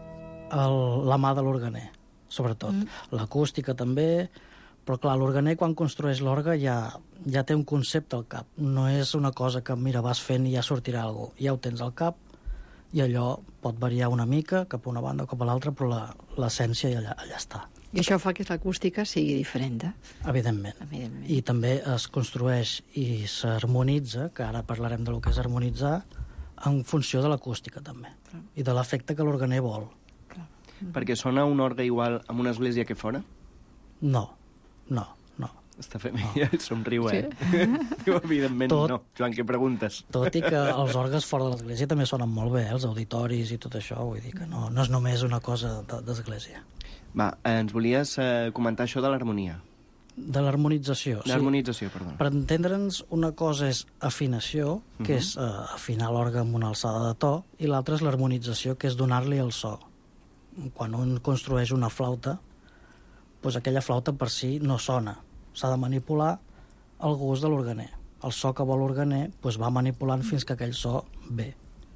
La mà de l'organer, sobretot. L'acústica també, però clar, l'organer quan construeix l'orgue ja té un concepte al cap. No és una cosa que, mira, vas fent i ja sortirà alguna cosa. Ja ho tens al cap i allò pot variar una mica cap a una banda o cap a l'altra, però l'essència allà està. I això fa que l'acústica sigui diferent, Evidentment. I també es construeix i s'harmonitza, que ara parlarem del que és harmonitzar, en funció de l'acústica també, i de l'efecte que l'organer vol. Perquè sona un orgue igual en una església que fora? No. Està fent... Somriu, Evidentment no. Joan, què preguntes? Tot i que els orgues fora de l'església també sonen molt bé, els auditoris i tot això, vull dir que no és només una cosa d'església. Va, ens volies comentar això de l'harmonia. De l'harmonització. L'harmonització, perdó. Per entendre'ns, una cosa és afinació, que és afinar l'orgue amb una alçada de to, i l'altra és l'harmonització, que és donar-li el so. Quan un construeix una flauta, doncs aquella flauta per si no sona. S'ha de manipular el gust de l'organer. El so que vol l'organer doncs va manipulant fins que aquell so ve.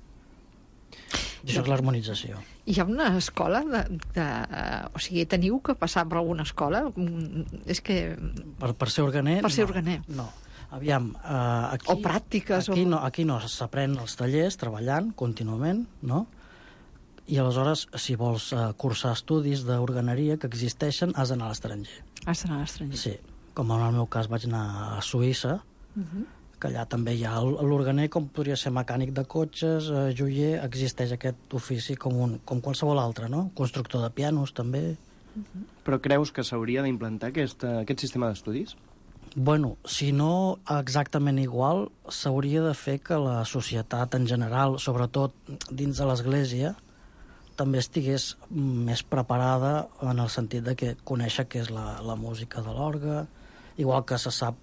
I això és l'harmonització. Hi ha una escola o sigui, teniu que passar per alguna escola? És que... Per ser organer? Per ser organer. No. Aviam, aquí... O pràctiques. Aquí no, s'aprèn als tallers, treballant contínuament, no? I aleshores, si vols cursar estudis d'organeria que existeixen, has d'anar a l'estranger. Has d'anar a l'estranger. Sí. Com en el meu cas vaig anar a Suïssa, que allà també hi ha l'organer, com podria ser mecànic de cotxes, joier, existeix aquest ofici com qualsevol altre, no? Constructor de pianos, també. Però creus que s'hauria d'implantar aquest sistema d'estudis? Bueno, si no exactament igual, s'hauria de fer que la societat en general, sobretot dins de l'Església, també estigués més preparada en el sentit de que conèixer què és la música de l'orgue, igual que se sap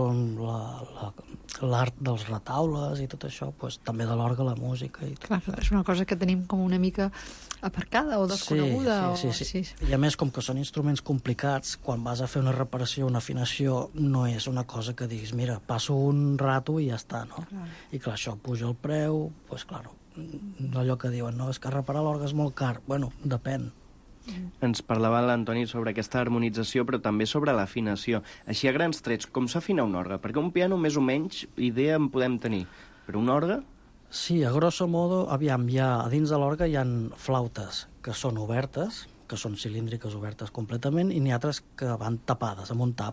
l'art dels retaules i tot això, doncs, també de l'orgue, la música i tot. Clar, és una cosa que tenim com una mica aparcada o desconeguda. Sí. I a més, com que són instruments complicats, quan vas a fer una reparació, una afinació, no és una cosa que diguis, mira, passo un rato i ja està, no? Clar. I clar, això puja el preu, doncs clar, allò que diuen, no, és que reparar l'orgue és molt car. Bueno, depèn. Ens parlava l'Antoni sobre aquesta harmonització, però també sobre l'afinació. Així, a grans trets, com s'afina un orgue? Perquè un piano, més o menys, idea en podem tenir. Però un orgue? Sí, a grosso modo, aviam, a dins de l'orgue hi ha flautes que són obertes, que són cilíndriques obertes completament, i n'hi ha altres que van tapades, amb un tap.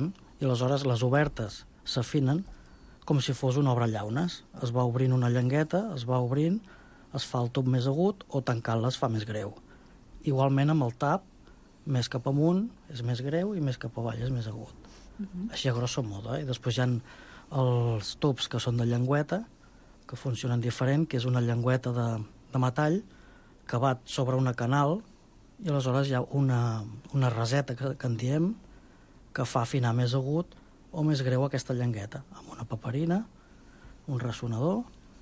I aleshores les obertes s'afinen com si fos una obra llaunes. Es va obrint una llengueta, es va obrint, es fa el tub més agut, o tancant-la es fa més greu. Igualment amb el tap, més cap amunt és més greu i més cap avall és més agut. Així a grosso modo. I després hi ha els tubs que són de llengüeta, que funcionen diferent, que és una llengüeta de metall que bat sobre una canal i aleshores hi ha una raseta que en diem que fa afinar més agut o més greu aquesta llengüeta, amb una paperina, un ressonador.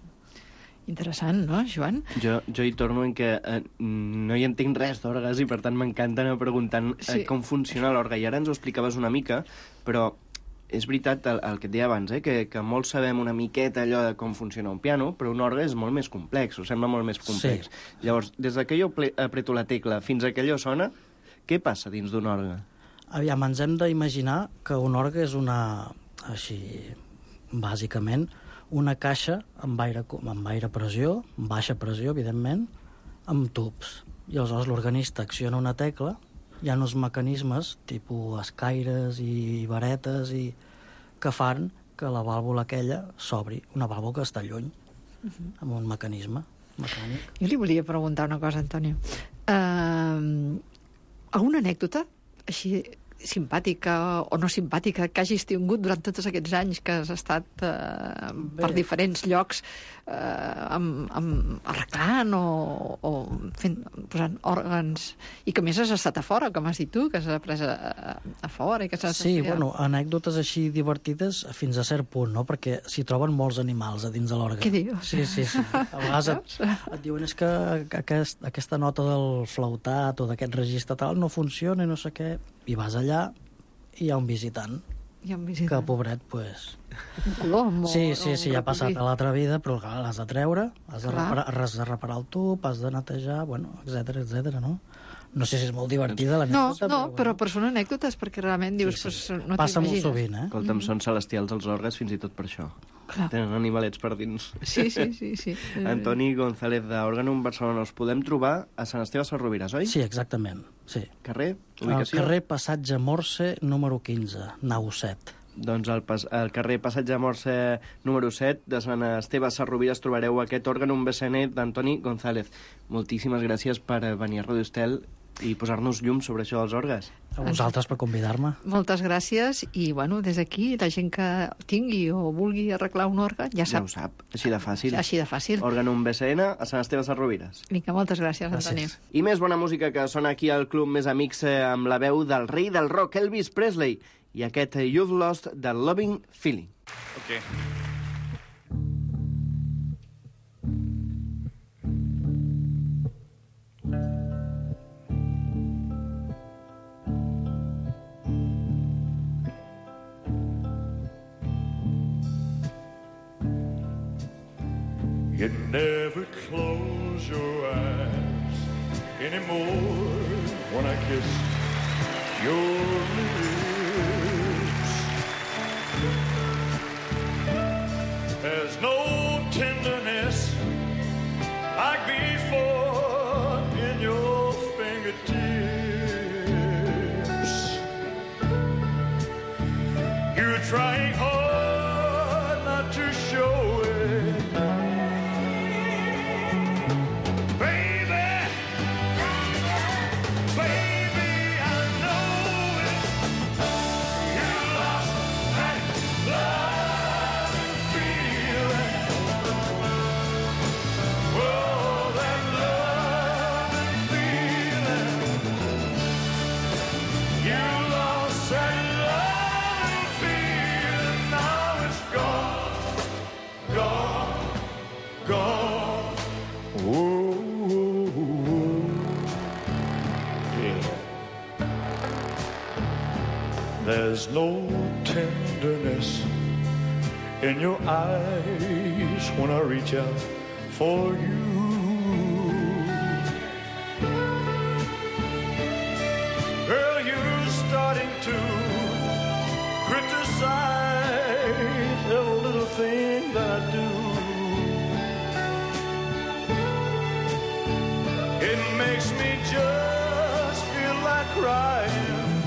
Interessant, no, Joan? Jo hi torno en que no hi entenc res d'orgues i per tant m'encanta anar preguntant com funciona l'orgue. I ara ens ho explicaves una mica, però és veritat el que et deia abans, que molts sabem una miqueta allò de com funciona un piano, però un orgue és molt més complex, ho sembla molt més complex. Sí. Llavors, des que jo apreto la tecla fins que allò sona, què passa dins d'un orgue? Aviam, ens hem d'imaginar que un orgue és així, bàsicament, una caixa amb aire pressió, amb baixa pressió, evidentment, amb tubs. I aleshores l'organista acciona una tecla, hi ha uns mecanismes, tipus escaires i varetes, que fan que la vàlvula aquella s'obri, una vàlvula que està lluny, amb un mecanisme mecànic. Jo li volia preguntar una cosa, Antonio. Alguna anècdota, així simpàtica o no simpàtica, que hagis tingut durant tots aquests anys que has estat per diferents llocs arreglant o posant òrgans, i que més has estat a fora, com has dit tu, que has après a fora i que has Sí, bueno, anècdotes així divertides fins a cert punt, no? Perquè s'hi troben molts animals a dins de l'orgue. Què dius? Sí. A vegades et diuen és que aquesta nota del flautat o d'aquest registre tal no funciona i no sé què, i vas allà i hi ha un visitant. Que, pobret, pues... Un colom o... Sí, ja ha passat a l'altra vida, però clar, l'has de treure, has de reparar el tub, has de netejar, bueno, etcètera, no? No sé si és molt divertida l'anècdota. No, però són anècdotes, perquè realment dius, no t'imagines. Passa molt sovint, Escolta'm, són celestials els orgues fins i tot per això. Clar. Tenen animalets per dins. Sí. Antoni González d'Òrganum, Barcelona. Us podem trobar a Sant Esteve Sesrovires, oi? Sí, exactament. Sí. Carrer? Ubicació? Al carrer Passatge Morse, número 15, nau 7. Doncs al carrer Passatge Morse número 7 de Sant Esteve Sesrovires trobareu aquest Òrganum BCN d'Antoni González. Moltíssimes gràcies per venir a Radio Estel i posar-nos llum sobre això dels orgues. A vosaltres per convidar-me. Moltes gràcies i, bueno, des d'aquí, la gent que tingui o vulgui arreglar un òrgan ja Ja sap. ho sap, així de fàcil. Així de fàcil. Òrgan un BCN a Sant Esteve Sesrovires. Vinga, moltes gràcies, Antoni. I més bona música que sona aquí al Club Més Amics amb la veu del rei del rock, Elvis Presley, i aquest You've Lost the Loving Feeling. Okay. You never close your eyes anymore when I kiss your lips. There's no tenderness like before in your fingertips. You're trying hard not to show it. There's no tenderness in your eyes when I reach out for you. Girl, you're starting to criticize every little thing that I do. It makes me just feel like crying.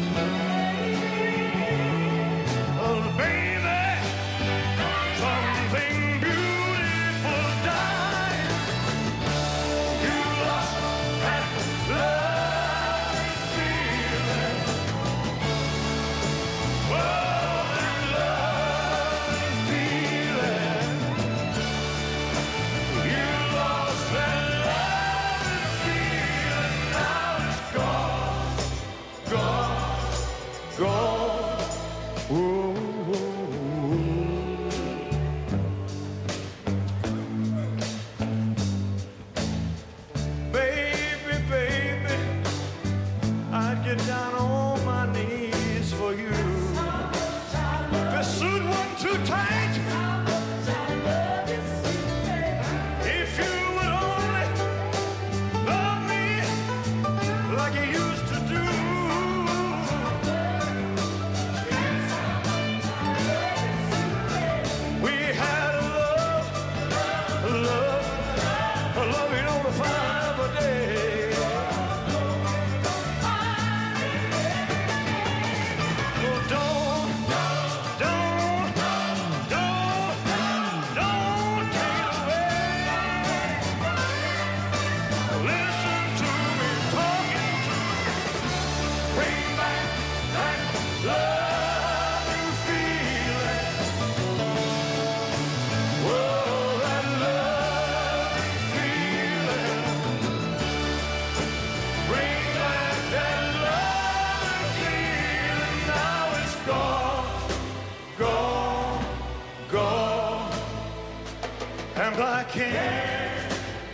I can't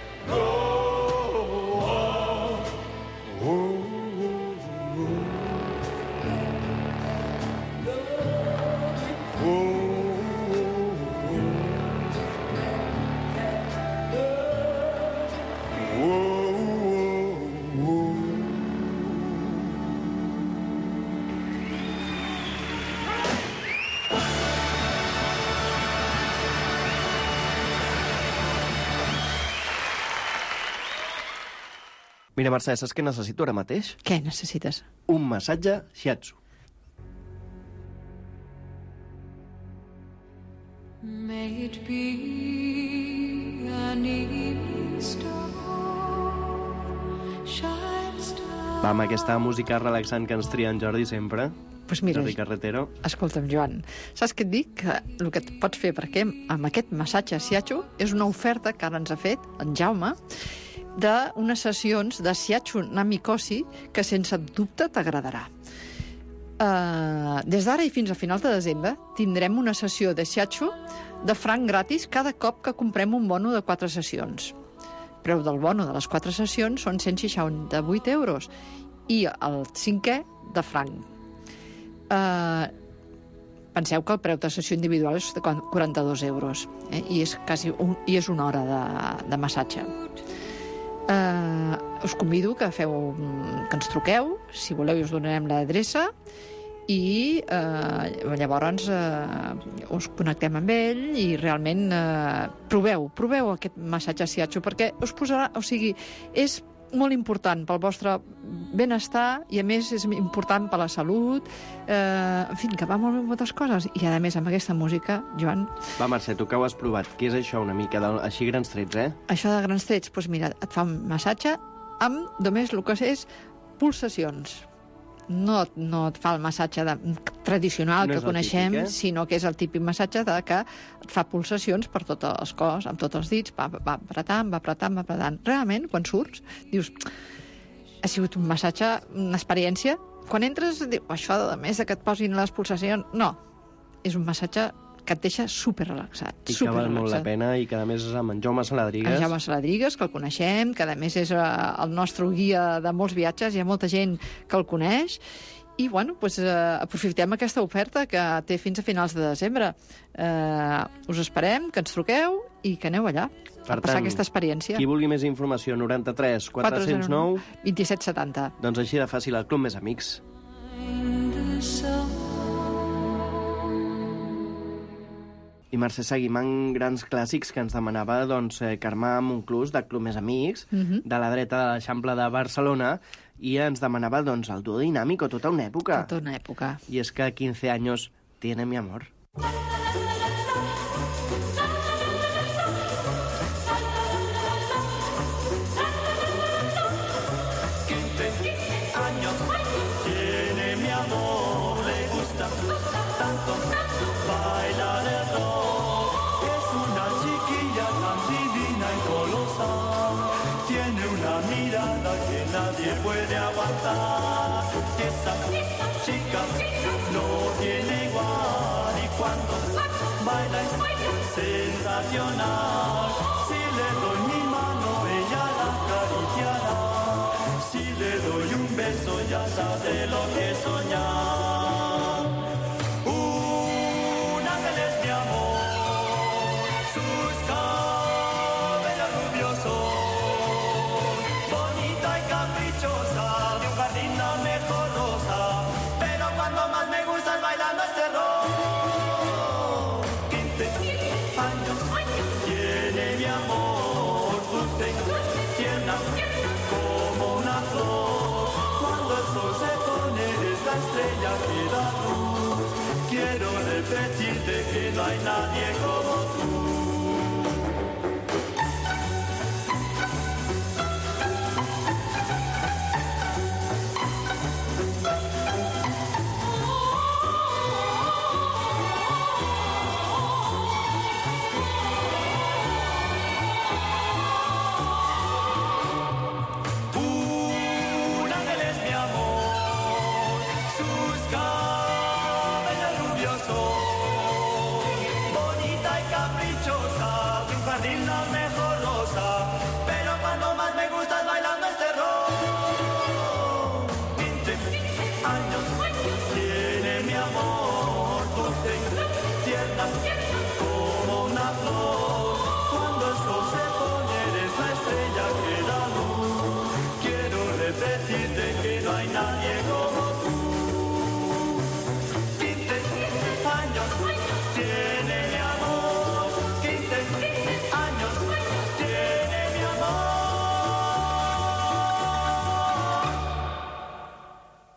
go on. Mira, Mercè, saps què necessito ara mateix? Què necessites? Un massatge shiatsu. May it be an evening star, shine star. Va, amb aquesta música relaxant que ens tria en Jordi sempre. Pues mira, Jordi Carretero. Escolta'm, Joan, saps què et dic? Que el que pots fer, perquè amb aquest massatge Shiatsu és una oferta que ara ens ha fet en Jaume d'unes sessions de Shiatsu Namikoshi que sense dubte t'agradarà. Des d'ara i fins a finals de desembre tindrem una sessió de Shiatsu de franc gratis cada cop que comprem un bono de 4 sessions. El preu del bono de les 4 sessions són 168 euros i el 5è de franc. Penseu que el preu de sessió individual és de 42 euros i és una hora de massatge. Us convido que ens truqueu, si voleu us donarem l'adreça i llavors us connectem amb ell i realment proveu aquest massatge Shiatsu perquè us posarà, o sigui, és molt important pel vostre benestar i a més és important per la salut, en fi, que va molt bé moltes coses i a més amb aquesta música, Joan... Va, Mercè, tu que ho has provat, què és això una mica, així grans trets, Això de grans trets, doncs mira, et fa un massatge amb només el que és pulsacions. No et fa el massatge tradicional que coneixem, sinó que és el típic massatge que et fa pulsacions per tot el cos, amb tots els dits, va apretant. Realment, quan surts, dius, ha sigut un massatge, una experiència. Quan entres, dius, això a més que et posin les pulsacions... No, és un massatge que et deixa superrelaxat. I que val molt la pena, i que a més és amb en Jaume Saladrigues. En Jaume Saladrigues, que el coneixem, que a més és el nostre guia de molts viatges, hi ha molta gent que el coneix, i bueno, doncs, aprofitem aquesta oferta que té fins a finals de desembre. Us esperem, que ens truqueu i que aneu allà a passar aquesta experiència. Qui vulgui més informació, 93 409 2770. Doncs així de fàcil, el Club Més Amics. I Mercè, seguim amb grans clàssics que ens demanava Carme Monclús, del Club Més Amics, de la dreta de l'Eixample de Barcelona, i ens demanava el dúo dinàmico, tota una època. Tota una època. I és que 15 años tiene mi amor. Nadie puede aguantar. Esa chica no tiene igual y cuando baila es sensacional. Si le doy mi mano ella la acariciará. Si le doy un beso ya sabe lo que es soñar. Un ángel es mi amor, sus cabellos rubiosos. De un jardín la mejor rosa, pero cuando más me gusta es bailando este rock. 15 años tiene mi amor, dulce, tierna, como una flor. Cuando el sol se pone es la estrella que da luz. Quiero repetirte que no hay nadie como tú. Como una flor, cuando el sol se pone eres la estrella que da luz. Quiero repetirte que no hay nadie como tú. 15 años tiene mi amor, 15 años tiene mi amor.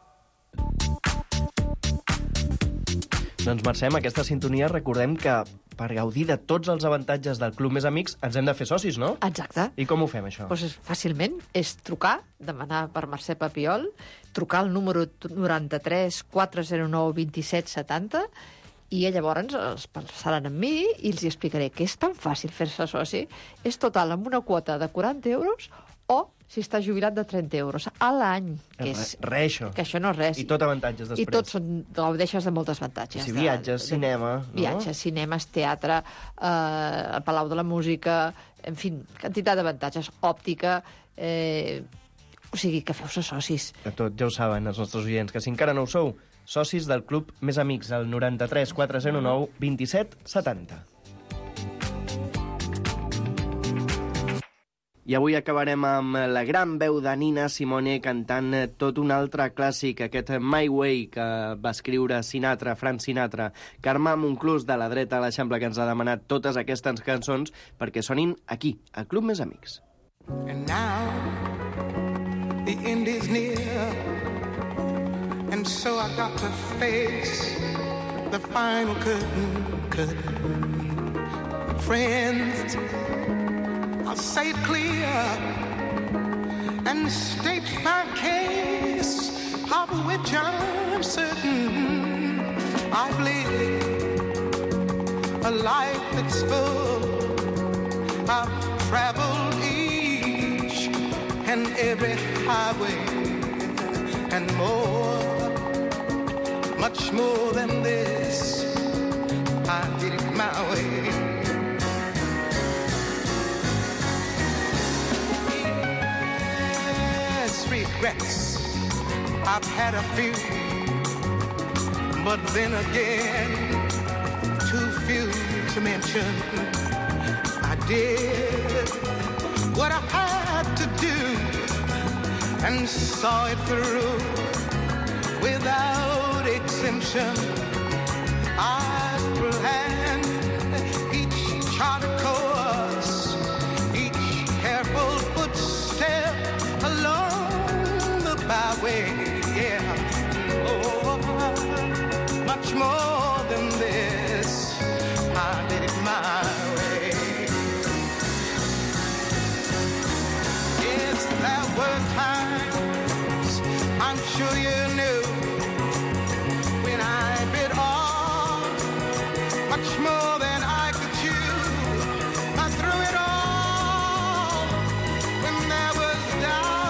Doncs Mercè, amb aquesta sintonia recordem que per gaudir de tots els avantatges del Club Més Amics ens hem de fer socis, no? Exacte. I com ho fem, això? Doncs fàcilment és trucar, demanar per Mercè Papiol, trucar al número 93 409 27 70 i llavors els passaran amb mi i els explicaré que és tan fàcil fer-se soci. És total amb una quota de 40 euros o si està jubilat de 30 euros a l'any. Que això. Que això no és res. I tot avantatges després. I tot gaudeixes de molts avantatges. Si viatges, cinema... Viatges, cinemes, teatre, el Palau de la Música, en fi, quantitat d'avantatges, òptica... O sigui, que feu-se socis. De tot, ja ho saben els nostres oients, que si encara no ho sou, socis del Club Més Amics, al 93 409 27 70. I avui acabarem amb la gran veu de Nina Simone cantant tot un altre clàssic, aquest My Way, que va escriure Sinatra, Frank Sinatra. Carme Monclús, de la dreta a l'Eixample, que ens ha demanat totes aquestes cançons perquè sonin aquí, al Club Més Amics. And now the end is near, and so I got to face the final curtain. Friends, I'll say it clear and state my case, of which I'm certain. I've lived a life that's full. I've traveled each and every highway and more, much more than this. I did it my way. Regrets, I've had a few, but then again, too few to mention. I did what I had to do and saw it through without exemption. I planned each charted course, each careful footstep along byway, yeah. Oh, much more than this, I did it my way. Yes, there were times, I'm sure you knew, when I bit off much more than I could chew. I threw it all when there was doubt.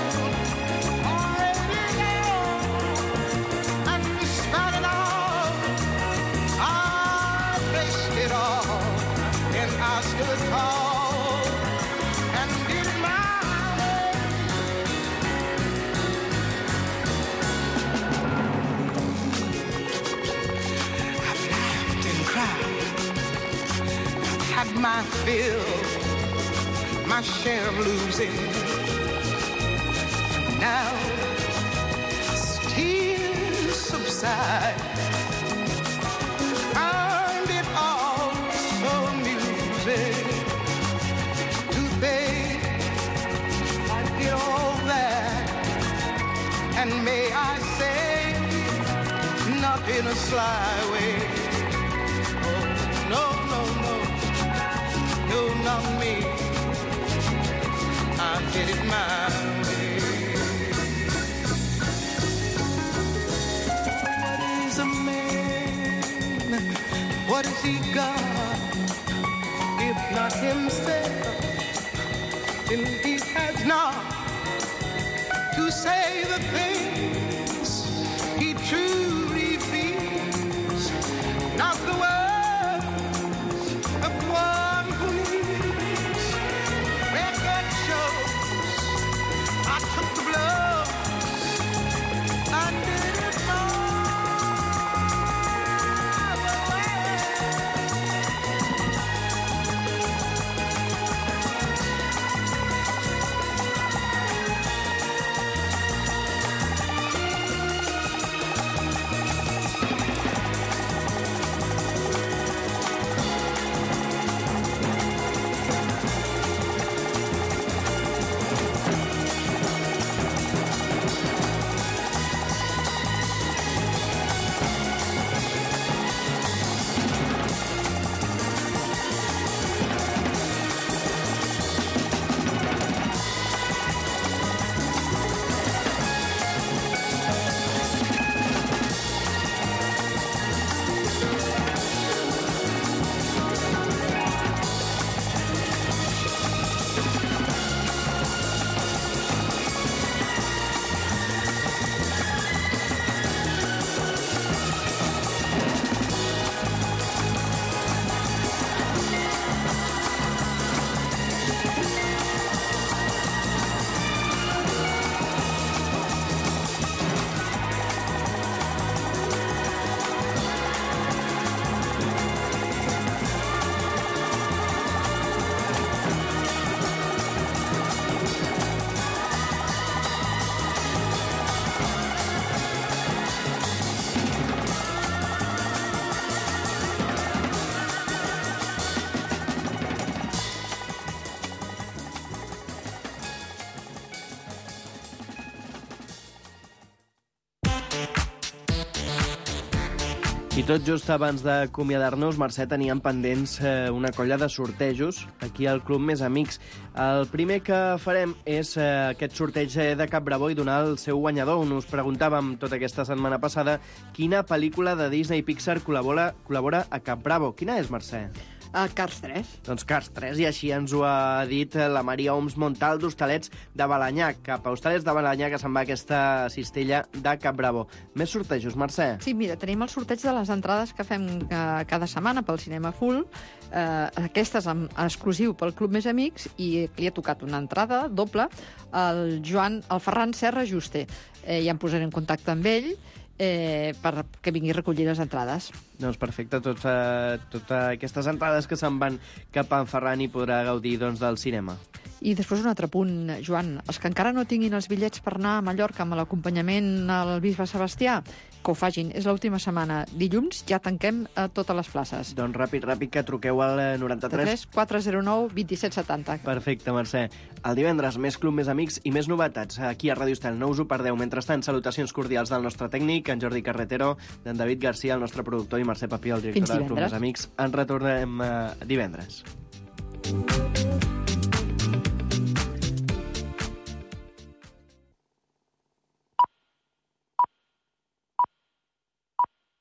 My fill, my share of losing. Now tears subside. Find it all so amusing to think I did all that, and may I say, not in a sly way. Oh, no, no, no. No, not me. I did it my way. What is a man? What has he got? If not himself, then he has not to say the things he truly feels. Not the words of one. I tot just abans d'acomiadar-nos, Mercè, teníem pendents una colla de sortejos aquí al Club Més Amics. El primer que farem és aquest sorteig de Cap Bravo i donar el seu guanyador. Us preguntàvem tota aquesta setmana passada quina pel·lícula de Disney Pixar col·labora a Cap Bravo. Quina és, Mercè? Cars 3. Doncs Cars 3, i així ens ho ha dit la Maria Oms Montal d'Hostalets de Balanyà. Cap a Hostalets de Balanyà, que se'n va aquesta cistella de Cap Bravo. Més sortejos, Mercè? Sí, mira, tenim el sorteig de les entrades que fem cada setmana pel Cinema Full. Aquestes en exclusiu pel Club Més Amics, i li ha tocat una entrada doble al Ferran Serra Juste. Ja em posaré en contacte amb ell perquè vingui a recollir les entrades. Doncs perfecte, totes aquestes entrades que se'n van cap a en Ferran i podrà gaudir del cinema. I després un altre punt, Joan. Els que encara no tinguin els bitllets per anar a Mallorca amb l'acompanyament al bisbe Sebastià, que ho facin. És l'última setmana. Dilluns ja tanquem totes les places. Doncs ràpid, que truqueu al 93 409 2770. Perfecte, Mercè. El divendres, més Club Més Amics i més novetats aquí a Ràdio Estel. No us ho perdeu. Mentrestant, salutacions cordials del nostre tècnic, en Jordi Carretero, d'en David Garcia, el nostre productor, i Mercè Papí, el director del Club Més Amics. Ens retornem divendres.